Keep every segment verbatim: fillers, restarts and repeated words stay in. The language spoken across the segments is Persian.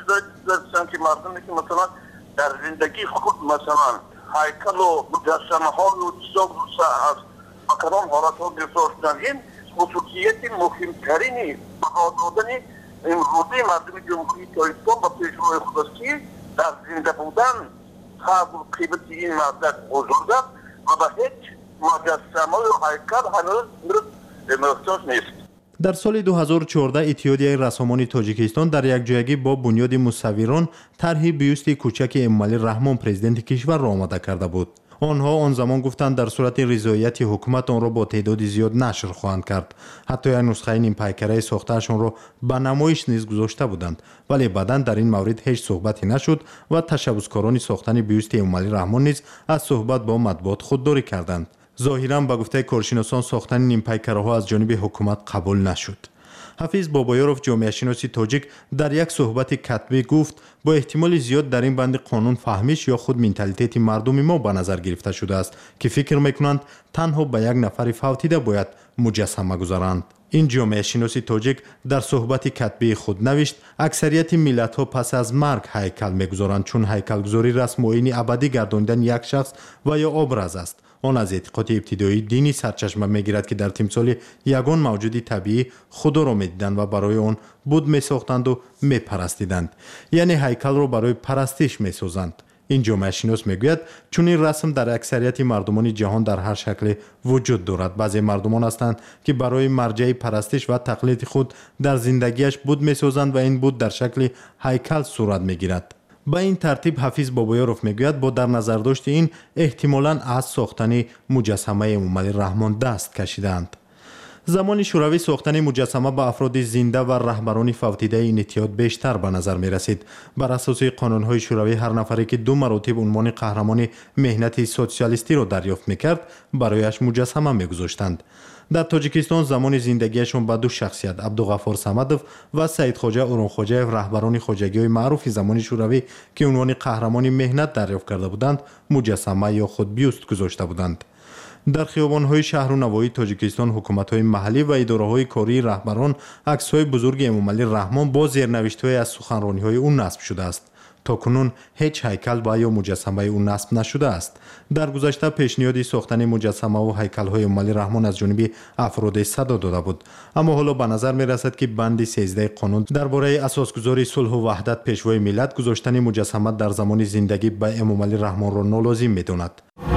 داشتن که مردمی که مثلا در زندگی خود مثلا هیکل و مجسمه ها و چیزا از کدام حالت ها گرفتار شدن. این خصوصیت مهمترینی بقا دادن امروزی مردم جمهوری تاجیکستان با پیشروی خود است که در زنده بودن قدر و قیمت این مردم بزرگ است و به هیچ مجسمه و هیکل هنوز محتاج نیست. در سال دو هزار و چهارده اتحادیه رسامانی تاجیکستان در یک جایگی با بنیاد مصوران طرح بیوست کوچک امومالی رحمان پرزیدنت کشور را آماده کرده بود. آنها آن زمان گفتند در صورت رضایت حکومت آن را با تعداد زیاد نشر خواهند کرد. حتی یک نسخه نیم پیکره ساخته‌شان را به نمایش نیز گذاشته بودند، ولی بعداً در این مورد هیچ صحبتی نشد و تشبثکاران ساختن بیوست امومالی رحمان نیز از صحبت با مطبوعات خودداری کردند. ظاهراً به گفته کارشناسان ساختن نیم پیکره ها از جانب حکومت قبول نشد. حفیظ بابایارов جامعه شناسی تاجیک در یک صحبت کتبی گفت با احتمال زیاد در این بند قانون فهمیش یا خود منتالیته مردم ما به نظر گرفته شده است که فکر میکنند تنها به یک نفر فوتیده باید مجسمه گذارند. این جامعه شناسی تاجیک در صحبت کتبی خود نوشت اکثریت ملت ها پس از مرگ هیکل میگذارند، چون هیکل گذاری رسم و آیین ابدی گرداندن یک شخص و یا ابراز است. آن از اعتقاد ابتدایی دینی سرچشمه میگیرد که در تمثال یگان موجودی طبیعی خدا را میدیدند و برای آن بت میساختند و میپرستیدند، یعنی هیکل را برای پرستش میسازند. این جامعه شناس میگوید چون این رسم در اکثریت مردمان جهان در هر شکل وجود دارد. بعضی مردمان هستند که برای مرجع پرستش و تقلید خود در زندگیش بت میسازند و این بت در شکل هیکل صورت میگیرد. با این ترتیب حفیظ بابایارov میگوید با در نظر داشت این احتمالاً از ساختن مجسمه امومالی رحمان دست کشیدند. زمان شوروی ساختن مجسمه به افراد زنده و رهبران فوتیده این اتحاد بیشتر به نظر می رسید. بر اساس قانون‌های شوروی هر نفری که دو مراتب عنوان قهرمان مهنت سوسیالیستی را دریافت می‌کرد برایش مجسمه می‌گذاشتند. در تاجیکستان زمان زندگیشان به دو شخصیت عبدالغفار صمدوف و سید خواجه اورونخواجه رهبران خواجگی‌های معروف زمان شوروی که عنوان قهرمان مهنت دریافت کرده بودند مجسمه یا خود بیوست گذاشته بودند. در خیابان‌های شهر و نواحی تاجیکستان حکومت‌های محلی و اداره‌های کاری رهبران عکس‌های بزرگ امومالی رحمان با زیرنوشت‌های از سخنرانی‌های او نصب شده است. تاکنون هیچ هیکل و یا مجسمه او نصب نشده است. در گذشته پیشنهاد ساختن مجسمه و هیکل‌های امومالی رحمان از جانب افراد صدا داده بود، اما حالا به نظر می‌رسد که بند سیزده قانون درباره اساسگذاری صلح و وحدت پیشوای ملت گذاشتن مجسمه در زمان زندگی به امومالی رحمان را نالازم می‌داند.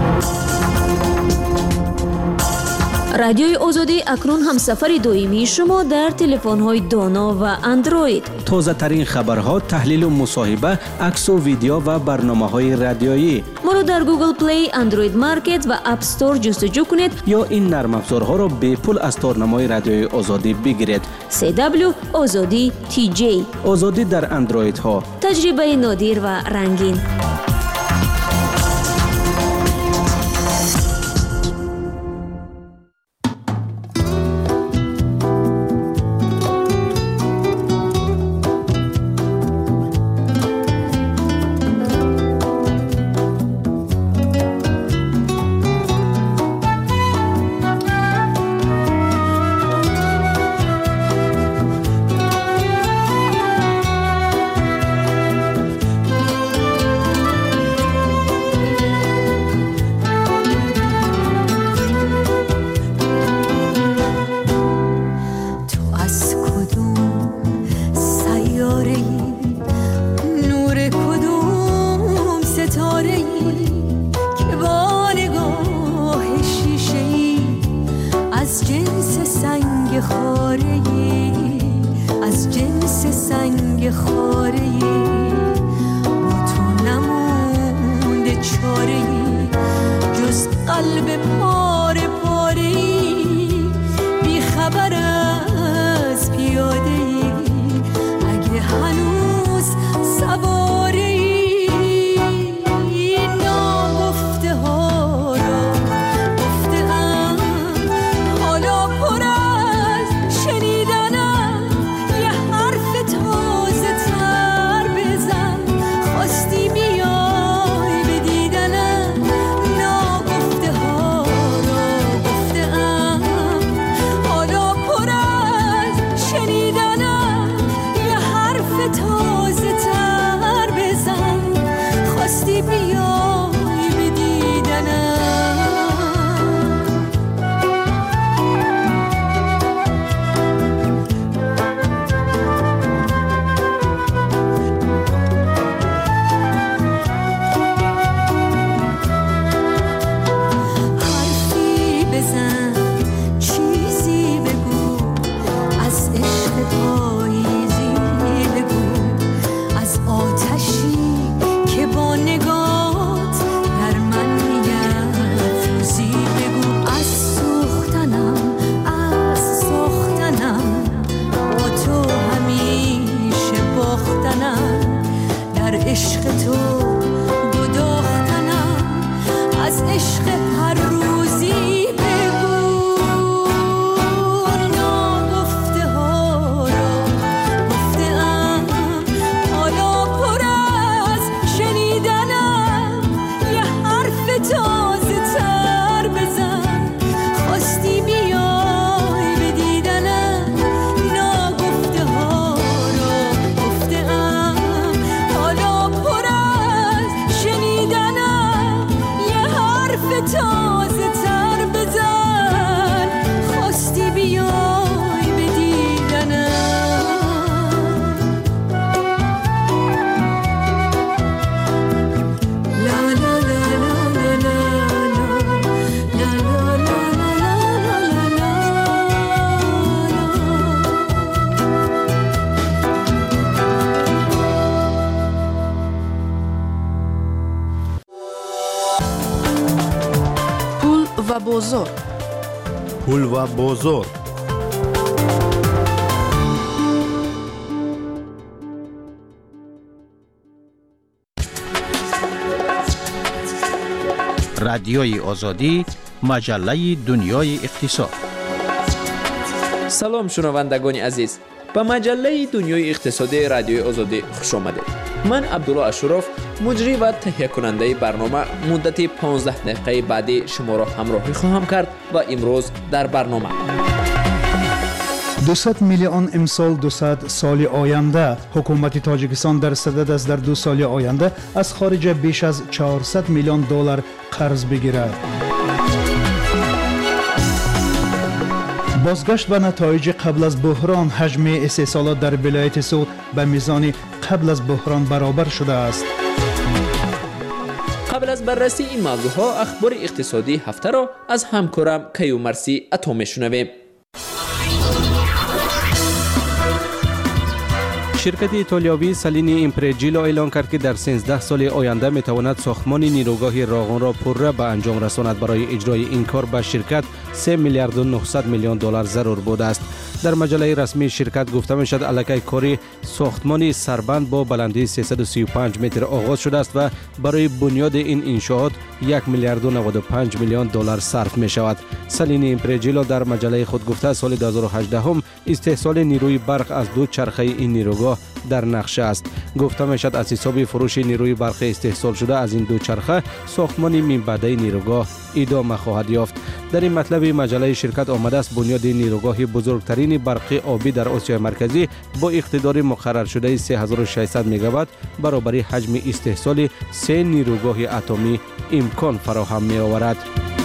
رادیوی آزادی اکنون همسفر دائمی شما در تلفن‌های دانا و اندروید. تازه ترین خبرها، تحلیل و مصاحبه، عکس و ویدیو و برنامه‌های رادیویی. ما را در گوگل پلی، اندروید مارکت و اپ استور جستجو کنید یا این نرم افزارها را به پول از تارنمای رادیوی آزادی بگیرید. سی دبلیو آزادی تی جی. آزادی در اندروید ها. تجربه نادر و رنگین. خواستی بیای به دیدنم، ناگفته ها را عشق تو گداختنم از عشق هر روزی بگو ناگفته ها را گفته‌ام حالا پر از شنیدنم یه حرف تازه تر بزن خواستی بیای به دیدنم ناگفته ها را گفته‌ام حالا پر از شنیدنم یه حرف تازه تر بزن خواستی بیای به دیدنم لا لا لا لا لا لا لا لا لا پول و بازار. پول و بازار. رادیوی آزادی، مجله دنیای اقتصاد. سلام شنوندگان عزیز، به مجله دنیای اقتصادی رادیوی آزادی خوش آمدید. من عبدالله اشرف، مجری و تهیه کننده برنامه، مدت پانزده دقیقه بعدی شما را همراهی خواهم کرد و امروز در برنامه دویست میلیون امسال دویست سال آینده. حکومت تاجیکستان در صدد است در دو سال آینده از خارج بیش از چهارصد میلیون دلار قرض بگیرد. بازگشت به نتایج قبل از بحران. حجم استحصالات در ولایت سود به میزان قبل از بحران برابر شده است. قبل از بررسی این موضوع ها اخبار اقتصادی هفته را از همکارم کیومرثی عطا میشنویم. شرکت ایتالیایی سالینی ایمپرجیلو اعلان کرد که در سیزده سال آینده میتواند ساختمان نیروگاه راغون را پرره به انجام رساند. برای اجرای این کار به شرکت سه میلیارد و نهصد میلیون دلار ضرور بوده است. در مجله رسمی شرکت گفته میشد الکی کاری ساختمانی سربند با بلندی سیصد و سی و پنج متر آغاز شده است و برای بنیاد این انشاءات یک میلیارد و نود و پنج میلیون دلار صرف می شود. سالینی ایمپرجیلو در مجله خود گفته سال دو هزار و هجده هم استحصال نیروی برق از دو چرخه این نیروگاه در نقشه است. گفته میشد از حساب فروش نیروی برق استحصال شده از این دو چرخه ساختمان منبعی نیروگاه ادامه خواهد یافت. در این مطلب مجله شرکت آمده است بنیاد نیروگاه بزرگترین برقی آبی در آسیای مرکزی با اقتدار مقرر شده سه هزار و ششصد مگاوات برابر حجم استحصال سه نیروگاه اتمی امکان فراهم می آورد.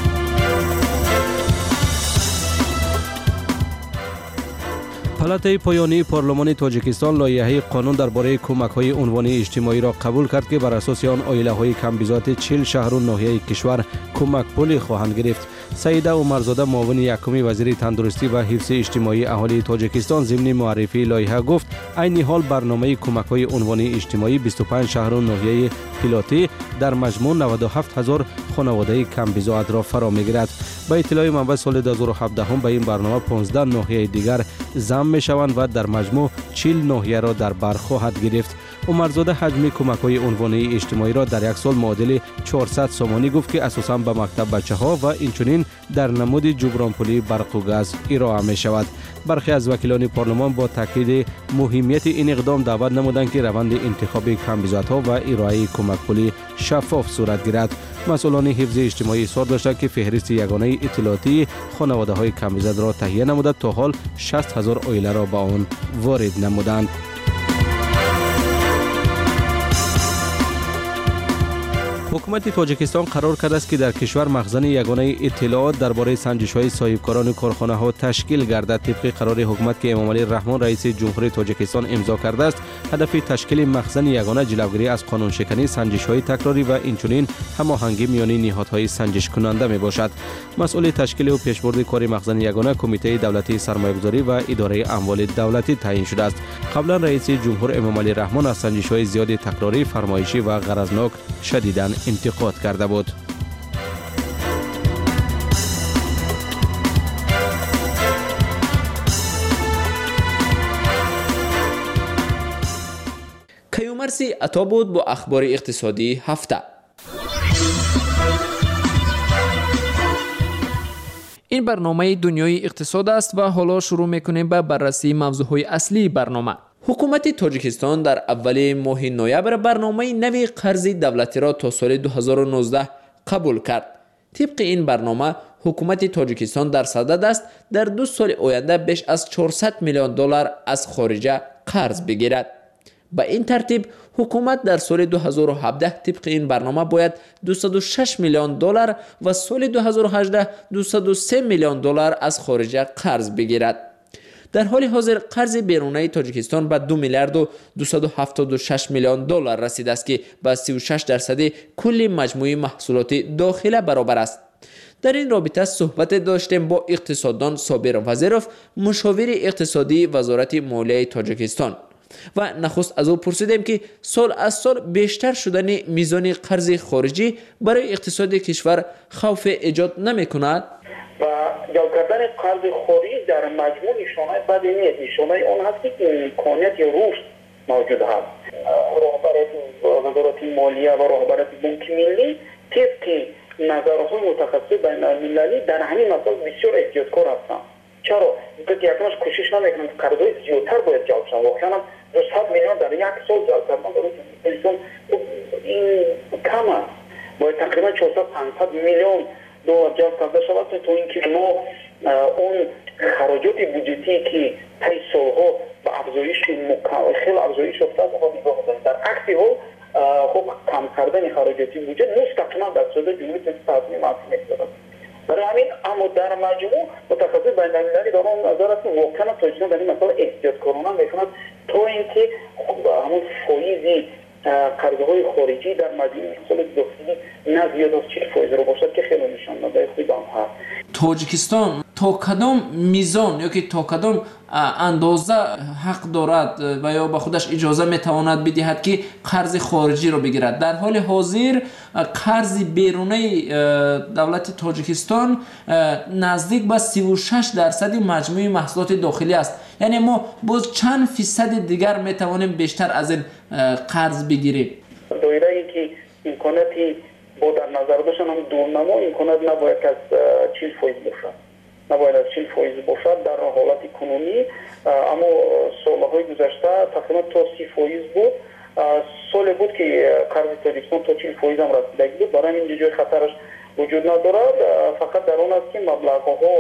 پالاتای پایانی پارلمان تاجیکستان لایحه قانون درباره کمک‌های عنوانی اجتماعی را قبول کرد که بر اساس آن عائله‌های کم بضاعت چهل شهر و ناحیه کشور کمک پولی خواهند گرفت. سعیده عمرزاده معاون یکم وزیر تندرستی و حفظ اجتماعی اهالی تاجیکستان ضمن معرفی لایحه گفت عین حال برنامه کمک‌های عنوانی اجتماعی بیست و پنج شهر و ناحیه پیلاتی در مجموع نود و هفت هزار خانواده کم بضاعت را فرا می‌گیرد. با اطلاع منبع سال دو هزار و هفده هم به این برنامه پانزده ناحیه دیگر ضم می‌شوند و در مجموع چهل ناحیه را در بر خواهد گرفت. عمرزاده حجم کمک‌های عنوانی اجتماعی را در یک سال معادل چهارصد سامانی گفت که اساساً به مکتب بچه‌ها و اینچنین در نمود جبران پولی برق و گاز ارائه می‌شود. برخی از وکیلان پارلمان با تاکید مهمیت این اقدام دعوت نمودند که روند انتخاب کم بضاعت‌ها و ارائه کمک پولی شفاف صورت گیرد. مسئولان حفظ اجتماعی اصرار داشتند که فهرست یگانه اطلاعاتی خانواده‌های کم بضاعت را تهیه نموده تا حال شصت هزار عائله را به آن وارد نمودند. حکومت تاجیکستان قرار کرده است که در کشور مخزن یگانه اطلاعات درباره سنجش‌های صاحبکاران کارخانه‌ها تشکیل گردد. طبق قرار حکومت که امامعلی رحمان رئیس جمهوری تاجیکستان امضا کرده است، هدف تشکیل مخزن یگانه جلوگیری از قانون شکنی، سنجش‌های تکراری و اینچنین هماهنگی میان نهادهای سنجش کننده میباشد. مسئول تشکیل و پیشبرد کار مخزن یگانه کمیته دولتی سرمایه‌گذاری و اداره اموال دولتی تعیین شده است. قبلا رئیس جمهور امامعلی رحمان از سنجش‌های زیاد تکراری، فرمایشی و غرضناک شدیداً انتقاد کرده بود. مرسی عطا بود با اخبار اقتصادی هفته. این برنامه دنیای اقتصاد است و حالا شروع میکنیم به بررسی موضوعهای اصلی برنامه. حکومت تاجیکستان در اول ماه نوامبر برنامه نوی قرض دولتی را تا سال دو هزار و نوزده قبول کرد. طبق این برنامه حکومت تاجیکستان در صدد است در دو سال آینده بیش از چهارصد میلیون دلار از خارجه قرض بگیرد. به این ترتیب حکومت در سال دو هزار و هفده طبق این برنامه باید دویست و شش میلیون دلار و سال دو هزار و هجده دویست و سه میلیون دلار از خارجه قرض بگیرد. در حال حاضر قرض بیرونی تاجیکستان به دو میلیارد و دویست و هفتاد و شش میلیون دلار رسیده است که به سی و شش درصد کل مجموع محصولات داخله برابر است. در این رابطه صحبت داشتیم با اقتصاددان صابر وزیروف، مشاور اقتصادی وزارت مالیه تاجیکستان، و نخست از او پرسیدیم که سال از سال بیشتر شدن میزان قرض خارجی برای اقتصاد کشور خوف ایجاد نمی کند؟ و جلب کردن قرض خارجی در مجموع نشانه بدی نیست. نشانه اون هست که امکانیت رشد موجود هست. رهبرت وزارت مالیه و رهبرت بانک ملی طبق نظرهای متخصص بین المللی در همین مسائل بسیار احتیاطکار هستند. چرا؟ اینکه یکمش کوشش نمیکنند که قرضهای زیادتر باید جلب شوند. واقعا دویست میلیون در یک سال جلب کردن برای تاجیکستان این کم است. باید تقریبا چهارصد پانصد میلیون دلار جلب کرده شود تا اینکه ما اون خراجات بودجتی که طی سالها به افزایش خیلی افزایش افتاد رو نگاه کنیم. در عکس حال خب کم کردن خراجات بودجه مستقیما در صورت جمهوری اسلامی معطل می‌شود. برای همین اما در مجموع متخصص بین المللی در آن نظر است که واقعا تاجیکستان در این مسئله احتیاطکارانه میکند تا اینکه همون فایز قرضهای خارجی در مجموع محصول داخلی نه زیاد از چهل فایز رو باشد که خیلی نشان‌دهنده خوبی هم هست. تاجیکستان تا کدام میزان یا که تا کدام اندازه حق دارد و یا به خودش اجازه میتواند بدهد که قرض خارجی رو بگیرد؟ در حال حاضر قرض بیرونی دولت تاجیکستان نزدیک به سی و شش درصد مجموع محصولات داخلی است. یعنی ما باز چند فیصد دیگر میتوانیم بیشتر از این قرض بگیریم. دایره ای که امکاناتی با در نظر داشتن هم دورنما امکانات نباید از چهل فایز باشد. نباید از چهل فایز باشد در حالت کنونی، اما سالهای گذشته تقریبا تا سی فایز بود. سال بود که قرض تاجیکستان تا چهل فایز هم رسیدگی بود. برای این جای خطرش وجود ندارد. فقط در اون است که مبلغ‌ها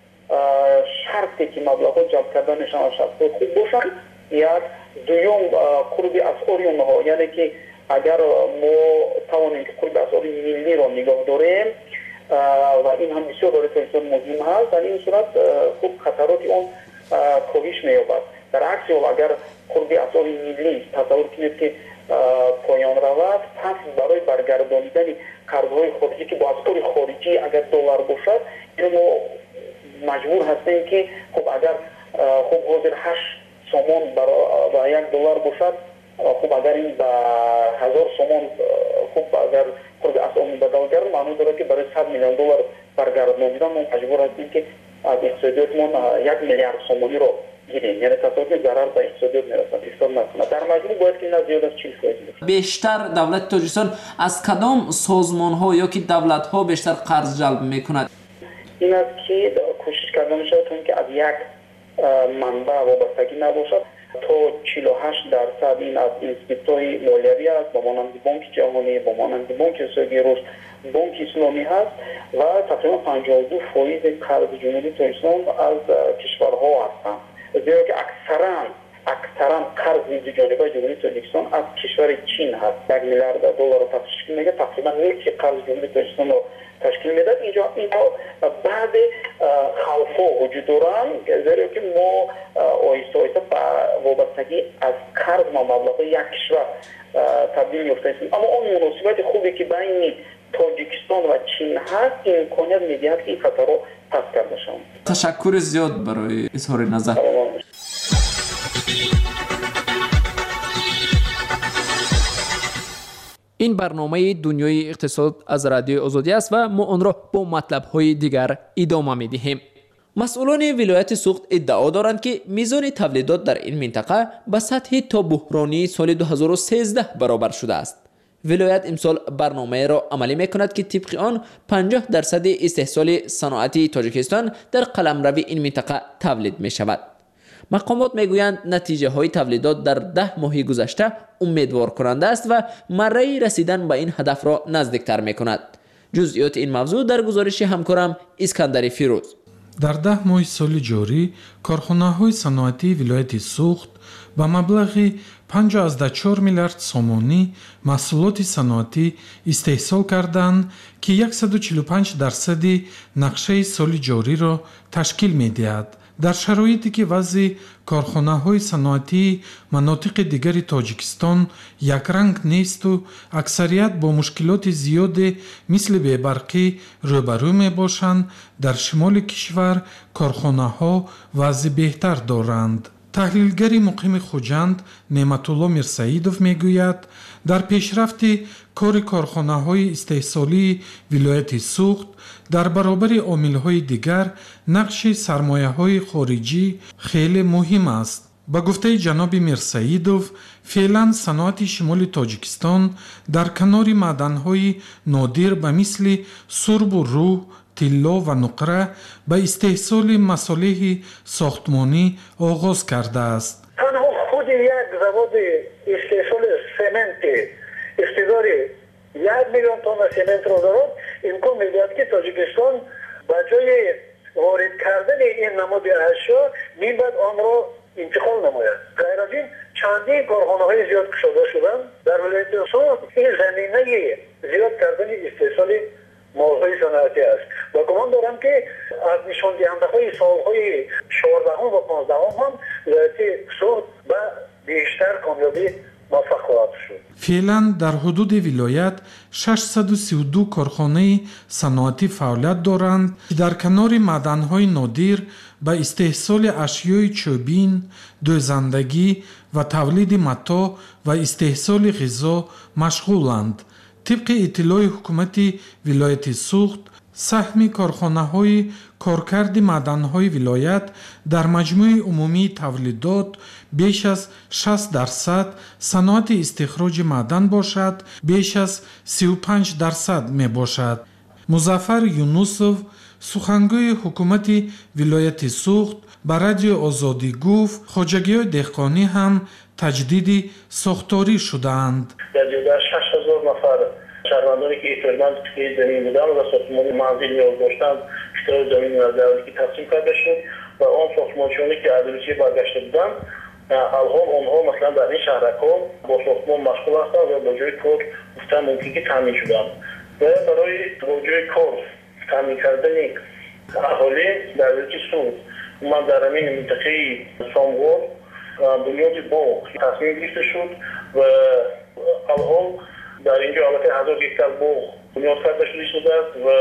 شرطی که مبلغ‌ها جلب کردنشان شرط خوب باشند. یک دوم قرب اسعار اونها، یعنی که اگر ما توانیم که قرب اسعار ملی را نگاه داریم و این هم بسیار برای تاجیکستان مهم هست، در این صورت خوب خطرات اون کاهش می‌یابد. در عکس حال اگر قرب اسعار ملی تصور کنید که پایان رود، پس برای برگرداندن قرض‌های خارجی که با اسعار خارجی اگر دلار باشد، این ما مجبور هستیم که خب اگر خب حاضر هشت سومون برای یک دلار باشد، خب اگر این به هزار سومون خب اگر خود اسعار بدل گردد، معنی داره که برای صد میلیون دلار برگرداندن ما مجبور هستیم که از اقتصادیاتمون یک میلیارد سومونی رو گیریم. یعنی تصادفی ضرر به اقتصادیات میرسد. اقتصاد نکنه. در مجموع باید که نه زیاد از چهل فایز باشه. بیشتر دولت تاجیکستان از کدام سازمان‌ها یا که دولت‌ها بیشتر قرض جلب می‌کند؟ این است که کوشش کردن می‌شود تا اینکه از یک منبع وابستگی نباشد. تا چهل و هشت درصد این از اینستیتوت‌های مالیوی است، با مانند بانک جهانی، با مانند بانک اقتصادی رشد، بانک اسلامی هست و تقریبا پنجاه و دو فایز قرض جمهوری تاجیکستان از کشورها هستند. زیرا که اکثرا اکثرا قرض جانبه جمهوری تاجیکستان از کشور چین هست. یک میلیارد دلار رو تشکیل میده، تقریبا نصف قرض جمهوری تاجیکستان رو تشکیل میده. اینجا اینها بعد خوف‌ها وجود دارن، زیرا که ما آیسته آیسته وابستگی از قرض ما مبلغ یک کشور تبدیل می‌افتیم. اما اون مناسبت خوبی که بین تاجیکستان و چین هست، امکانیت میدهد که این خطر رو پس کرده شود. تشکر زیاد برای اظهار نظر. این برنامه دنیای اقتصاد از رادیو آزادی است و ما آن را با مطلب‌های دیگر ادامه می‌دهیم. مسئولان ولایت سوخت ادعا دارند که میزان تولیدات در این منطقه به سطح تا بحرانی سال دو هزار و سیزده برابر شده است. ولایت امسال برنامه را عملی میکند که طبق آن پنجاه درصد استحصال صنعتی تاجیکستان در قلمرو این منطقه تولید می شود. مقامات میگویند نتیجه های تولیدات در ده ماه گذشته امیدوار کننده است و مره رسیدن به این هدف را نزدیکتر می کند. جزئیات این موضوع در گزارش همکارم اسکندر فیروز. در ده ماه سال جاری کارخانه‌های صنعتی ولایت سوخت با مبلغ پنجاه و چهار میلیارد سومانی محصولات صنعتی استحصال کردند که صد و چهل و پنج درصد نقشه سال جاری را تشکیل می‌دهد. در شرایطی که وضع کارخانه‌های صنعتی مناطق دیگر تاجیکستان یک رنگ نیست و اکثریت با مشکلات زیاد مثل بی‌برقی روبرو می‌باشند، در شمال کشور کارخانه‌ها وضع بهتر دارند. تحلیلگری مقیم خوجند نعمتالله میرسعیدов میگوید در پیشرفت کار کارخانه‌های استحصالی ولایت سوخت در برابر عامل‌های دیگر نقش سرمایه‌های خارجی خیلی مهم است. با گفته جناب میرسعیدов فعلا صنعت شمال تاجیکستان در کنار معدن‌های نادر به مثل سرب و روح، طلا و نقره به استحصال مصالح ساختمانی آغاز کرده است. تنها خود یک زواد استحصال سمنت استعداد یک میلیون تن سمنت را دارد. امکان می‌دهد که تاجیکستان به جای وارد کردن این نماد اشیا می‌باید آن را انتقال نماید. غیر از این چندین کارخانه‌های زیاد گشوده شدند در ولایت سوخت. این زمینه زیاد کردن استحصال موضوعی صنعتی است و گمان دارم که از نشان دهنده های سالهای چهاردهم و پانزدهم هم ولایت سوخت به بیشتر کامیابی موفق خواهد شد. فعلا در حدود ولایت ششصد و سی و دو کارخانه صنعتی فعالیت دارند که در کنار معدن‌های نادر به استحصال اشیای چوبین، دوزندگی و تولید متاع و استحصال غذا مشغولند. طبق اطلاع حکومت ولایت سوخت سهم کارخانه‌های کارکرد معدن‌های ولایت در مجموع عمومی تولیدات بیش از شصت درصد صنعت استخراج معدن باشد، بیش از سی و پنج درصد می باشد. مظفر یونوسов سخنگوی حکومت ولایت سوخت به رادیو آزادی گفت خواجگی‌های دهقانی هم تجدید ساختاری شدند. در شش هزار نفر شهروندانی که احتمالاً توی زمین بودن و ساختمان منزل نیاز داشتند اشتراک زمین از دولتی که تقسیم کرده شد و آن ساختمانچیانی که از روسیه برگشته بودند الان آنها مثلا در این شهرک‌ها با ساختمان مشغول هستند و با جای کار گفتن ممکن که تامین شدند و برای با جای کار تامین کردن اهالی در ولایت سوخت من در همین منطقه سامغور بنیاد باغ تصمیم گرفته شد و الان در اینجا حالت هزار هکتار باغ بنیاد کرده شده است و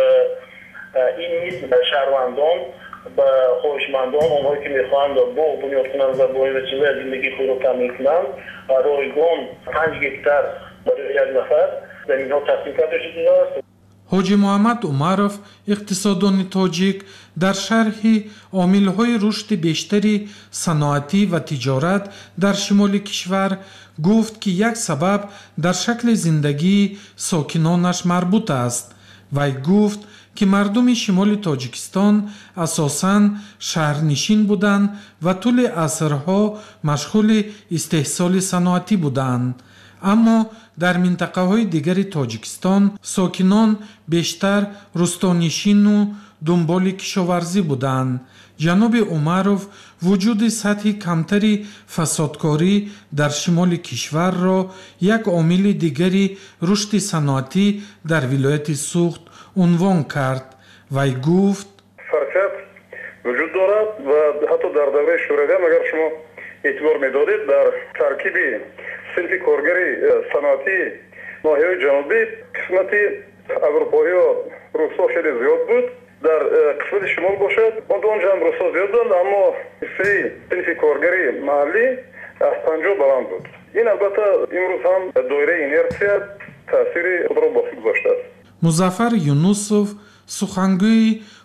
این نیز شهروندان و خواهشمندان آنهایی که میخواهند باغ بنیاد کنند و با این وسیله زندگی خود را تامین کنند رایگان پنج هکتار برای یک نفر زمین ها تصمیم کرده شده است. حاجی محمد عمرов اقتصاددان تاجیک در شرح عامل‌های رشد بیشتری صنعتی و تجارت در شمال کشور گفت که یک سبب در شکل زندگی ساکنانش مربوط است. وی گفت که مردم شمال تاجیکستان اساساً شهرنشین بودند و طول عصرها مشغول استحصال صنعتی بودند. اما در منطقه های دیگر تاجیکستان ساکنان بیشتر روستانشین و دنبال کشاورزی بودند. جناب عمرов وجود سطح کمتری فسادکاری در شمال کشور را یک عامل دیگری رشد صنعتی در ولایت سوخت عنوان کرد. وی گفت فرصت وجود دارد و حتی در دوره شوروی اگر شما اعتبار می‌دارید در ترکیب صنف کارگری صنعتی ناحیه جنوبی قسمت اروپایی و روسا خیلی زیاد بود. در قسمت شمال باشد اونجا هم روسا زیاد بود اما حصه صنف کارگری محلی از پنجاه بلند بود. این البته امروز هم دایره اینرسیا تاثیر خود را باقی گذاشته است. مظفر یونوسов سخنگوی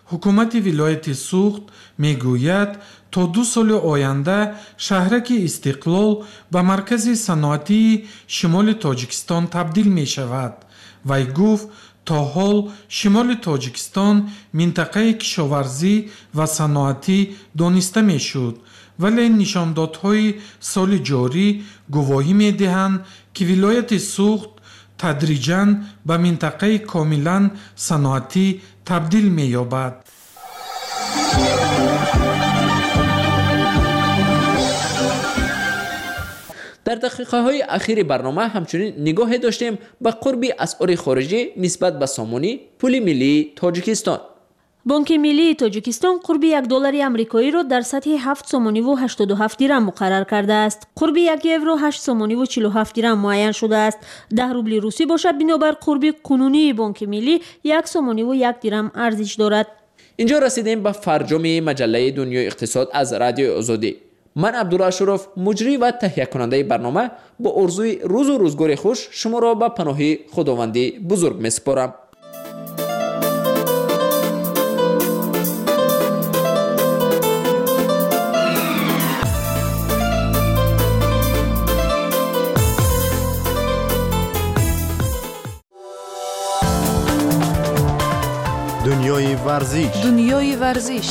ҳукумати вилояти суғд мегӯяд то ду соли оянда шаҳраки Истиқлол ба маркази саноатии шимоли Тоҷикистон табдил мешавад. Вай гуфт, то ҳол шимоли Тоҷикистон минтақаи кишоварзӣ ва саноатӣ дониста мешуд, вале нишондодҳои соли ҷорӣ гувоҳӣ медиҳанд, ки вилояти суғд тадриҷан ба минтақаи комилан саноатӣ табдил меёбад. дар дақиқаҳои ахири барнома ҳамчунин нигоҳе доштем ба қурби асъори хориҷӣ нисбат ба сомонӣ пули миллии Тоҷикистон. бонки миллии Тоҷикистон қурби як доллари амрикоиро дар сатҳи ҳафт сомониву ҳаштоду ҳафт дирам муқаррар кардааст. қурби як евро ҳашт сомониву чилу ҳафт дирам муайян шудааст. даҳ рубли русӣ бошад, бинобар қурби қунунии бонки миллӣ як сомониву як дирам арзиш дорад. инҷо расидем ба фарҷоми маҷаллаи Дунёи иқтисод аз Радиои Озодӣ. ман Абдулла Ашуров, муҷрӣ ва таҳиякунандаи барнома, бо орзуи рӯзу рӯзгори хуш шуморо ба паноҳи худованди бузург месупорам. دنیای ورزش دنیای ورزش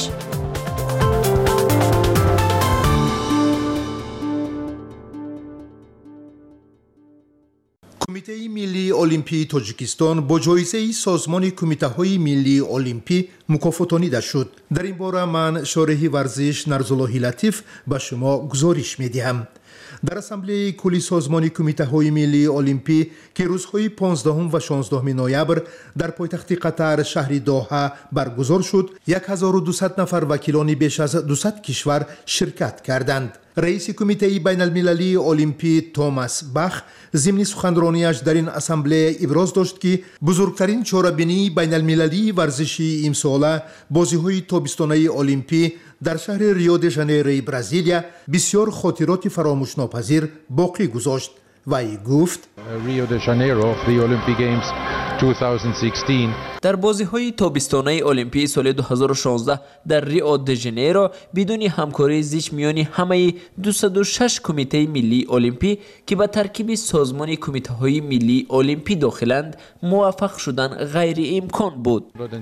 کمیته ملی المپی تاجیکستان با جایزه سازمان کمیته‌های ملی المپی مکافاتانیده شد. در این باره من شارح ورزش نرزالله لطیف به شما گزارش می‌دهم. در اسامبله کلی سازمان کمیته‌های ملی المپی که روزهای پانزدهم و شانزدهم نوامبر در پایتخت قطر شهر دوحه برگزار شد، هزار و دویست نفر وکیلان بیش از دویست کشور شرکت کردند. رئیس کمیته بین المللی المپی توماس باخ ضمن سخنرانیش در این اسامبله ابراز داشت که بزرگترین چاره‌بینی بین المللی ورزشی امسال بازی‌های تابستانه المپی در شهر ریو د ژانیرو برزیلیا بسیار خاطرات فراموش ناپذیر باقی گذاشت. وی گفت ریو د ژانیرو the Olympic Games twenty sixteen در بازی‌های تابستانه المپی سال دو هزار و شانزده در ریو د ژانیرو بدون همکاری زیچ میان همه دویست و شش کمیته ملی المپی که به ترکیب سازمان کمیته‌های ملی المپی داخلند موفق شدن غیر امکان بود.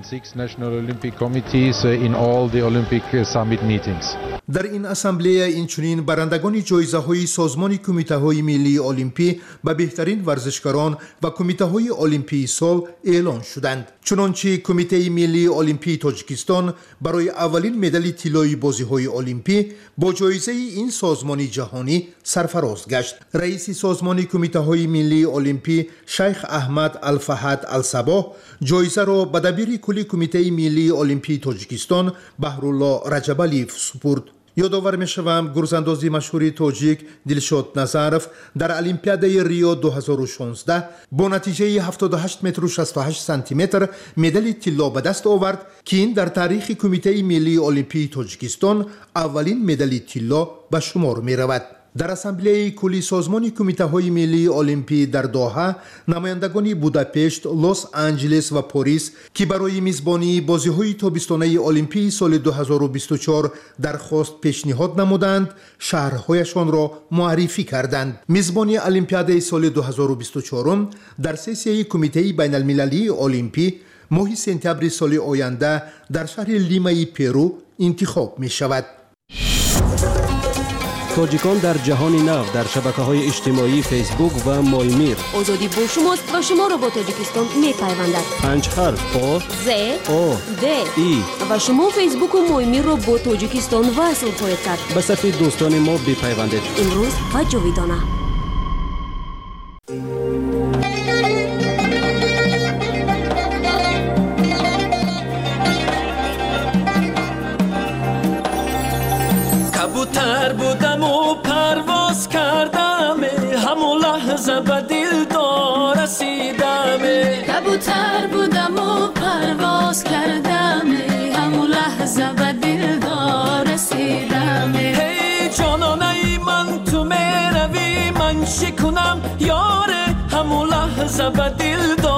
در این اسامبله اینچنین برندگان جایزه‌های سازمان کمیته‌های ملی المپی به بهترین ورزشکاران و کمیته‌های المپی سال اعلان شدند. چنانچه کمیته ملی المپی تاجیکستان برای اولین مدال طلایی بازی‌های المپی با جایزه این سازمان جهانی سرفراز گشت. رئیس سازمان کمیته‌های ملی المپی شیخ احمد الفهد الصباح جایزه را به دبیر کل کمیته ملی المپی تاجیکستان بهرالله رجبالیف سپرد. یادآور می‌شوم گرزاندازی مشهور تاجیک دلشاد نظرف در المپیادای ریو دو هزار و شانزده با نتیجه هفتاد و هشت متر و شصت و هشت سانتی متر مدال طلا به دست آورد که این در تاریخ کمیته ملی المپی تاجیکستان اولین مدال طلا به شمار می‌رود. در اسامبله کلی سازمان کمیته‌های ملی المپی در دوحه نمایندگان بوداپشت، لس آنجلس و پاریس که برای میزبانی بازی‌های تابستانه المپی سال دو هزار و بیست و چهار درخواست پیشنهاد نمودند، شهرهایشان را معرفی کردند. میزبانی المپیاد سال دو هزار و بیست و چهار در سسیه کمیته بین المللی المپی ماه سپتامبر سال آینده در شهر لیمای پرو انتخاب می شود. تاجیکان در جهان نو در شبکه‌های اجتماعی فیسبوک و مایمیر. آزادی با شماست و شما را با تاجیکستان می‌پیوندد. پنج حرف آ ز او د ای و شما فیسبوک و مایمیر را با تاجیکستان وصل خواهید کرد. به صفحه دوستان ما بپیوندید. امروز و جاویدانه. کبوتر بودم و پرواز کردم، همون لحظه به دلدار رسیدم. کبوتر بودم و پرواز کردم، همون لحظه به دلدار رسیدم. هی جانانه من تو میروی من شکنم یاره، همون لحظه به دلدار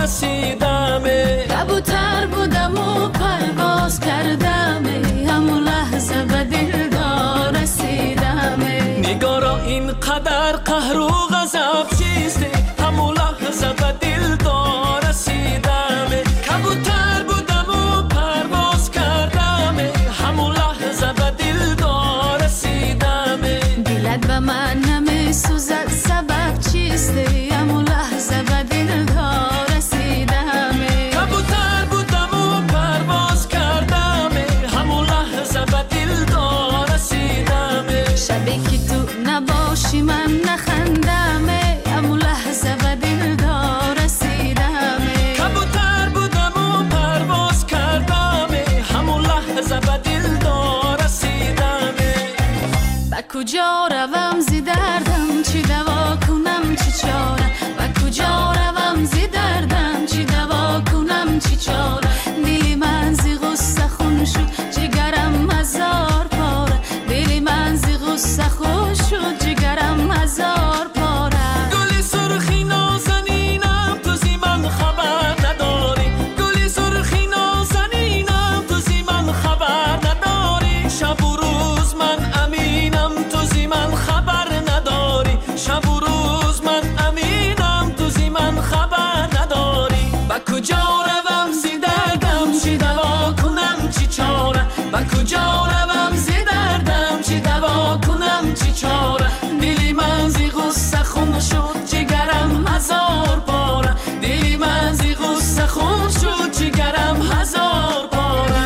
رسیدم. کبوتر بودم و پرواز کردم، همون لحظه به دلدار رسیدم. نگارا اینقدر قهر و غضب چیست، همون لحظه به دلدار رسیدم. کبوتر بودم و پرواز کردم، همون لحظه به دلدار رسیدم. دلت به من نمیسوزد سبب چیست، همون لحظه به دلدار رسیدم. کبوتر بودم و پرواز کردم، همون لحظه به دلدار رسیدم. شبی که تو نباشی من نخندم، همون لحظه به دلدار رسیدم. کبوتر بودم و پرواز کردم، همون لحظه به دلدار رسیدم. به کجا روم زی دردم، چی دوا کنم چی چاره. به کجا روم زی دردم، چی دوا کنم چی چاره. دلی من زی غصه خون شد، جگرم هزار پاره. دلی من زی غصه خون شد، جگرم هزار پاره. گلی سرخی نازنینم تو زی من خبر نداری. گلی سرخی نازنینم تو زی من خبر نداری. شب و روز من امینم تو زی من خبر نداری. شب و روز من امینم تو زی من خبر نداری. به کجا روم زی دردم، چی دوا کنم چی چاره. به کجا روم زی دردم، چی دوا کنم چی چاره. دلی من زی غصه خون شد، جگرم هزار پاره. دلی من زی غصه خون شد، جگرم هزار پاره.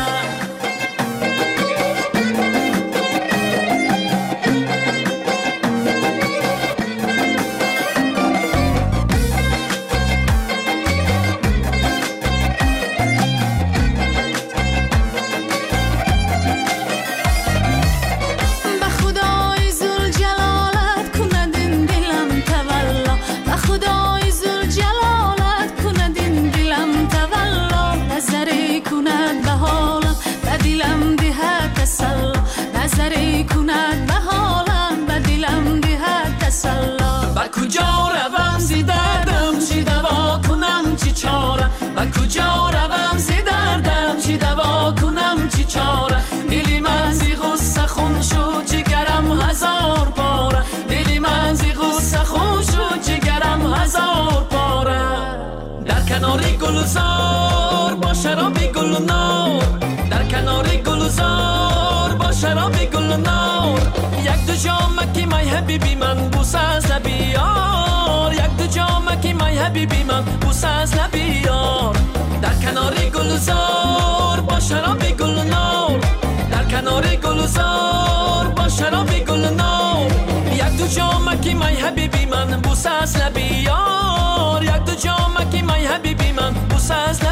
به خدای ذوالجلالت کندین دلم تولا. به خدای ذوالجلالت کندین دلم تولا. نظری کند به حالم، به دلم دهد تسلا. نظری کند به حالم، به دلم دهد تسلا. به کجا روم زی دردم، چی دوا کنم چی چاره. به کجا روم زی دردم، چی دوا کنم چی چاره. دلی من زی غصه خون شد، جگرم هزار پاره. دلی من زی غصه خون شد، جگرم هزار پاره. در کنار گلزار با شراب گل و نار. در کنار گلزار با شراب گل و نار. یک دو جامکی مای حبیبی من بوس از لبی یار. یک دو جامکی مای حبیبی من بوس از لبی یار. در کنار گلزار با شراب گل و نار. در کنار گلزار با شراب گل و نار. یک دو جامکی مای حبیبی من بوس از لبی یار. یک دو جامکی مای حبیبی من بوس از